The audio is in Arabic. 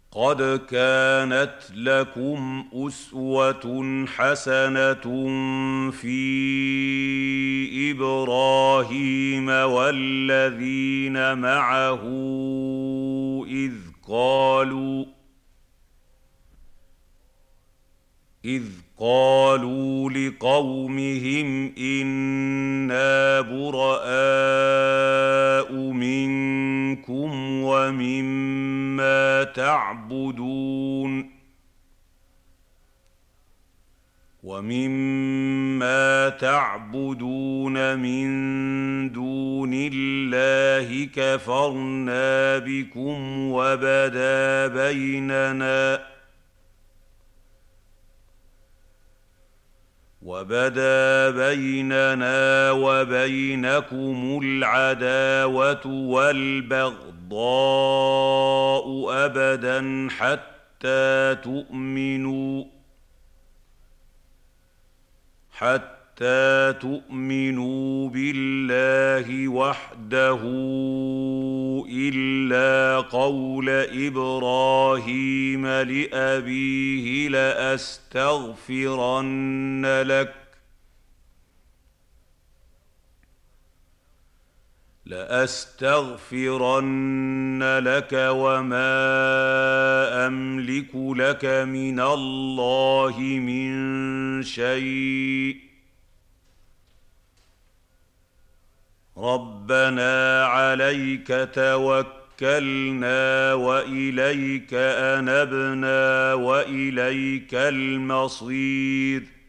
قد كانت لكم أسوة حسنة في إبراهيم والذين معه إذ قالوا لقومهم إنا براء منكم ومما تعبدون من دون الله كفرنا بكم وبدا بيننا وبينكم العداوة والبغضاء أبدا حتى تؤمنوا بالله وحده إلا قول إبراهيم لأبيه لأستغفرن لك وما أملك لك من الله من شيء ربنا عليك توكلنا وإليك أنبنا وإليك المصير